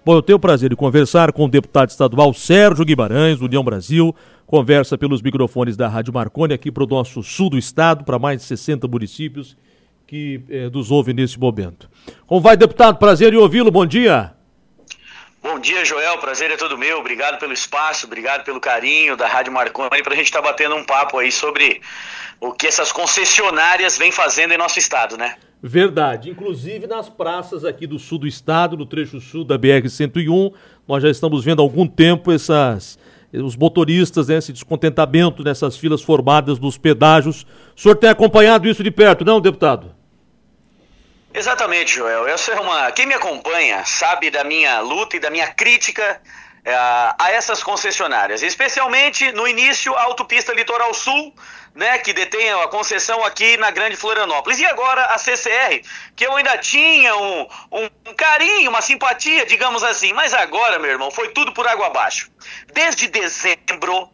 Bom, eu tenho o prazer de conversar com o deputado estadual Sérgio Guimarães, do União Brasil. Conversa pelos microfones da Rádio Marconi aqui para o nosso sul do estado, para mais de 60 municípios que nos ouvem nesse momento. Como vai, deputado? Prazer em ouvi-lo. Bom dia. Bom dia, Joel. Prazer é todo meu. Obrigado pelo espaço, obrigado pelo carinho da Rádio Marconi para a gente estar batendo um papo aí sobre o que essas concessionárias vêm fazendo em nosso estado, né? Verdade. Inclusive nas praças aqui do sul do estado, no trecho sul da BR-101, nós já estamos vendo há algum tempo os motoristas, né, esse descontentamento nessas filas formadas nos pedágios. O senhor tem acompanhado isso de perto, não, deputado? Exatamente, Joel. Quem me acompanha sabe da minha luta e da minha crítica a essas concessionárias, especialmente no início a autopista Litoral Sul, né, que detém a concessão aqui na Grande Florianópolis, e agora a CCR, que eu ainda tinha um carinho, uma simpatia, digamos assim, mas agora, meu irmão, foi tudo por água abaixo. Desde dezembro,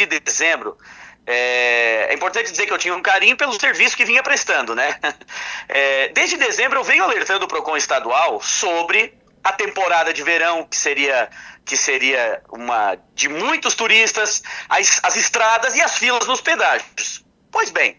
é importante dizer que eu tinha um carinho pelo serviço que vinha prestando, né? Desde dezembro eu venho alertando o PROCON estadual sobre a temporada de verão, que seria uma de muitos turistas, as estradas e as filas nos pedágios. Pois bem,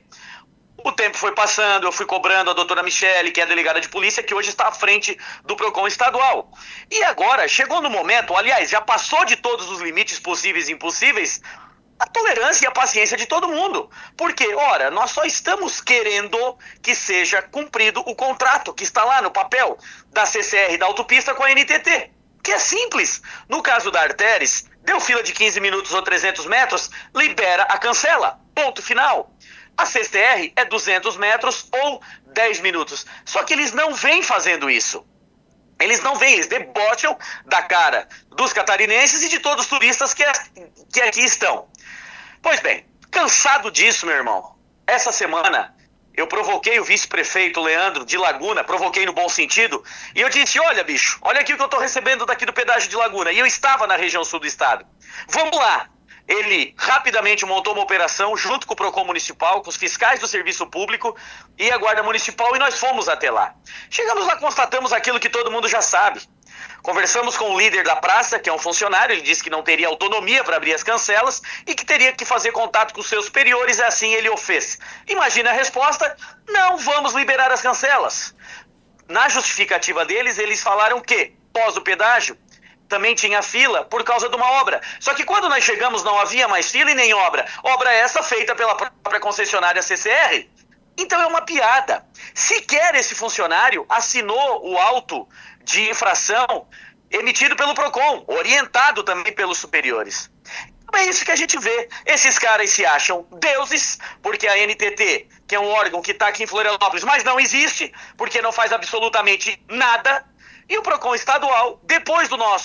o tempo foi passando, eu fui cobrando a doutora Michele, que é a delegada de polícia, que hoje está à frente do PROCON estadual. E agora, chegou no momento, aliás, já passou de todos os limites possíveis e impossíveis, a tolerância e a paciência de todo mundo. Porque, ora, nós só estamos querendo que seja cumprido o contrato que está lá no papel da CCR da autopista com a NTT. Que é simples. No caso da Artéres, deu fila de 15 minutos ou 300 metros, libera a cancela. Ponto final. A CCR é 200 metros ou 10 minutos. Só que eles não vêm fazendo isso. Eles debocham da cara dos catarinenses e de todos os turistas que aqui estão. Pois bem, cansado disso, meu irmão, essa semana eu provoquei o vice-prefeito Leandro de Laguna, provoquei no bom sentido, e eu disse, olha bicho, olha aqui o que eu estou recebendo daqui do pedágio de Laguna, e eu estava na região sul do estado. Vamos lá. Ele rapidamente montou uma operação junto com o PROCON municipal, com os fiscais do serviço público e a guarda municipal, e nós fomos até lá. Chegamos lá, constatamos aquilo que todo mundo já sabe. Conversamos com o líder da praça, que é um funcionário, ele disse que não teria autonomia para abrir as cancelas e que teria que fazer contato com os seus superiores, e assim ele o fez. Imagina a resposta: não vamos liberar as cancelas. Na justificativa deles, eles falaram que, pós o pedágio, também tinha fila por causa de uma obra. Só que quando nós chegamos não havia mais fila e nem obra. Obra essa feita pela própria concessionária CCR. Então é uma piada. Sequer esse funcionário assinou o auto de infração emitido pelo PROCON, orientado também pelos superiores. É isso que a gente vê. Esses caras se acham deuses, porque a NTT, que é um órgão que está aqui em Florianópolis, mas não existe, porque não faz absolutamente nada. E o PROCON estadual, depois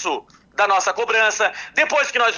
da nossa cobrança, depois que nós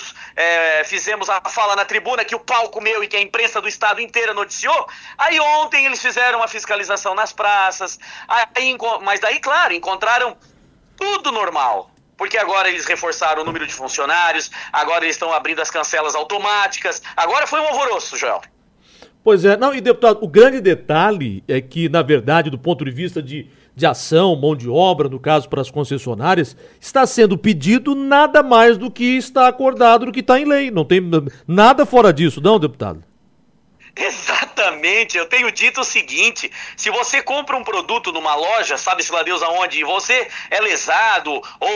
fizemos a fala na tribuna, que o palco meu e que a imprensa do estado inteira noticiou, aí ontem eles fizeram a fiscalização nas praças, mas daí, claro, encontraram tudo normal, porque agora eles reforçaram o número de funcionários, agora eles estão abrindo as cancelas automáticas, agora foi um alvoroço, Joel. Pois é, não, e deputado, o grande detalhe é que, na verdade, do ponto de vista de ação, mão de obra, no caso para as concessionárias, está sendo pedido nada mais do que está acordado, do que está em lei. Não tem nada fora disso, não, deputado? Exatamente, eu tenho dito o seguinte: se você compra um produto numa loja, sabe-se lá Deus aonde, e você é lesado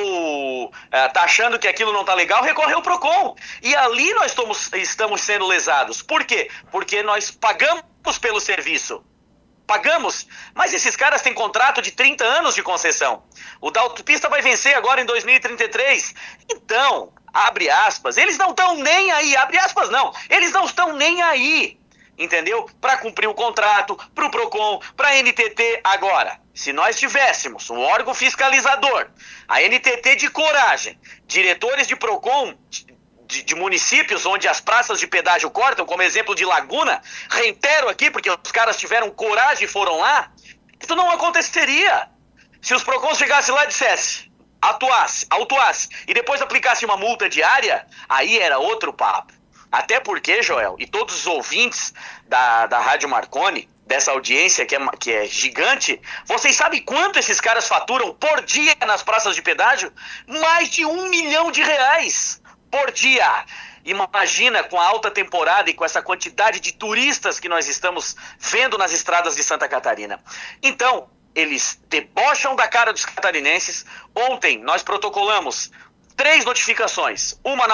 ou tá achando que aquilo não tá legal, recorre ao PROCON. E ali nós estamos sendo lesados. Por quê? Porque nós pagamos pelo serviço. Pagamos, mas esses caras têm contrato de 30 anos de concessão. O da autopista vai vencer agora em 2033. Então, abre aspas, eles não estão nem aí, abre aspas não, eles não estão nem aí, entendeu? Para cumprir o contrato, para o PROCON, para a NTT. Agora, se nós tivéssemos um órgão fiscalizador, a NTT de coragem, diretores de PROCON, de municípios onde as praças de pedágio cortam, como exemplo de Laguna, reitero aqui, porque os caras tiveram coragem e foram lá, isso não aconteceria. Se os PROCONs chegassem lá e dissessem, autuasse, e depois aplicasse uma multa diária, aí era outro papo. Até porque, Joel, e todos os ouvintes da Rádio Marconi, dessa audiência que é gigante, vocês sabem quanto esses caras faturam por dia nas praças de pedágio? Mais de R$1 milhão por dia. Imagina com a alta temporada e com essa quantidade de turistas que nós estamos vendo nas estradas de Santa Catarina. Então, eles debocham da cara dos catarinenses. Ontem nós protocolamos 3 notificações, uma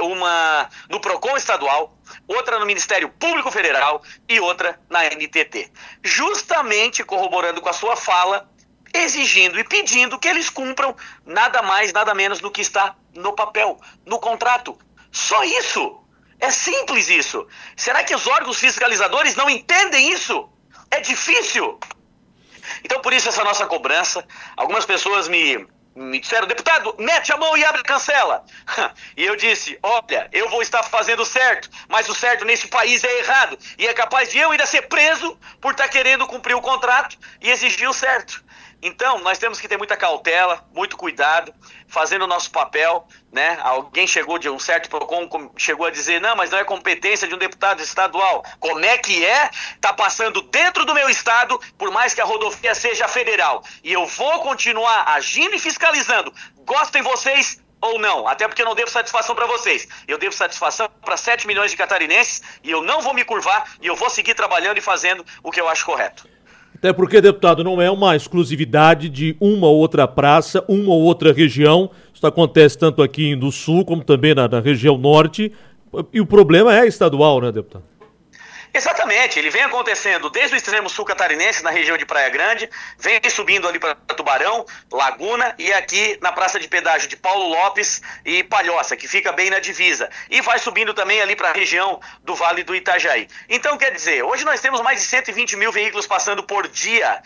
no PROCON estadual, outra no Ministério Público Federal e outra na NTT. Justamente corroborando com a sua fala, exigindo e pedindo que eles cumpram nada mais, nada menos do que está no papel, no contrato. Só isso. É simples isso. Será que os órgãos fiscalizadores não entendem isso? É difícil. Então, por isso, essa nossa cobrança. Algumas pessoas me disseram: deputado, mete a mão e abre a cancela. E eu disse: olha, eu vou estar fazendo certo, mas o certo nesse país é errado. E é capaz de eu ainda ser preso por estar querendo cumprir o contrato e exigir o certo. Então, nós temos que ter muita cautela, muito cuidado, fazendo o nosso papel, né? Alguém chegou de um certo PROCON, chegou a dizer: não, mas não é competência de um deputado estadual. Como é que é? Tá passando dentro do meu estado, por mais que a rodovia seja federal. E eu vou continuar agindo e fiscalizando. Gostem vocês ou não, até porque eu não devo satisfação para vocês. Eu devo satisfação para 7 milhões de catarinenses e eu não vou me curvar e eu vou seguir trabalhando e fazendo o que eu acho correto. Até porque, deputado, não é uma exclusividade de uma ou outra praça, uma ou outra região. Isso acontece tanto aqui no sul como também na região norte. E o problema é estadual, né, deputado? Exatamente, ele vem acontecendo desde o extremo sul catarinense, na região de Praia Grande, vem subindo ali para Tubarão, Laguna e aqui na praça de pedágio de Paulo Lopes e Palhoça, que fica bem na divisa. E vai subindo também ali para a região do Vale do Itajaí. Então, quer dizer, hoje nós temos mais de 120 mil veículos passando por dia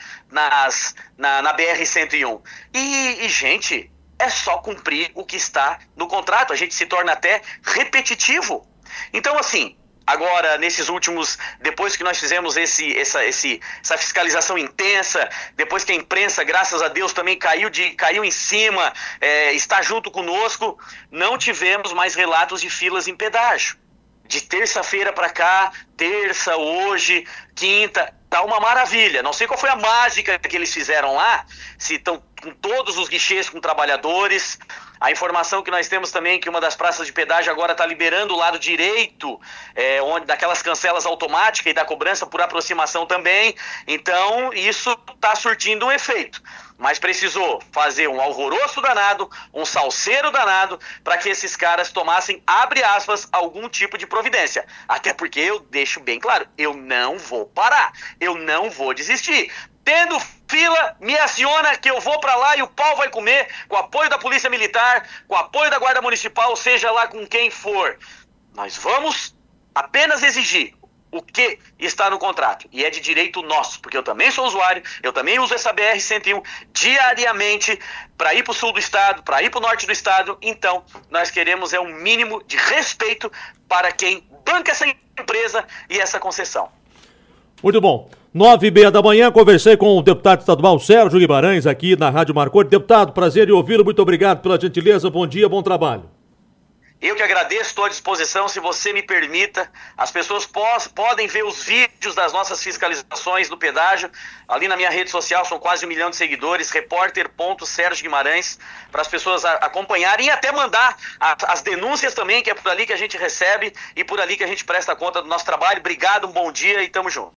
na BR-101. E, gente, é só cumprir o que está no contrato. A gente se torna até repetitivo. Então, assim, agora, nesses últimos, depois que nós fizemos essa fiscalização intensa, depois que a imprensa, graças a Deus, também caiu em cima, está junto conosco, não tivemos mais relatos de filas em pedágio. De terça-feira para cá, terça, hoje, quinta, tá uma maravilha. Não sei qual foi a mágica que eles fizeram lá, se estão com todos os guichês com trabalhadores. A informação que nós temos também é que uma das praças de pedágio agora está liberando o lado direito, onde daquelas cancelas automáticas e da cobrança por aproximação também. Então, isso está surtindo um efeito. Mas precisou fazer um alvoroço danado, um salseiro danado, para que esses caras tomassem, abre aspas, algum tipo de providência. Até porque eu deixo bem claro, eu não vou parar, eu não vou desistir. Tendo fila, me aciona que eu vou pra lá e o pau vai comer, com o apoio da Polícia Militar, com o apoio da Guarda Municipal, seja lá com quem for. Nós vamos apenas exigir o que está no contrato. E é de direito nosso, porque eu também sou usuário, eu também uso essa BR-101 diariamente para ir para o sul do estado, para ir para o norte do estado. Então, nós queremos um mínimo de respeito para quem banca essa empresa e essa concessão. Muito bom. 9h30 da manhã, conversei com o deputado estadual Sérgio Guimarães aqui na Rádio Marconi. Deputado, prazer em ouvi-lo, muito obrigado pela gentileza, bom dia, bom trabalho. Eu que agradeço, estou à disposição, se você me permita. As pessoas podem ver os vídeos das nossas fiscalizações do pedágio. Ali na minha rede social são quase 1 milhão de seguidores, repórter.Sérgio Guimarães, para as pessoas acompanharem e até mandar as denúncias também, que é por ali que a gente recebe e por ali que a gente presta conta do nosso trabalho. Obrigado, um bom dia e tamo junto.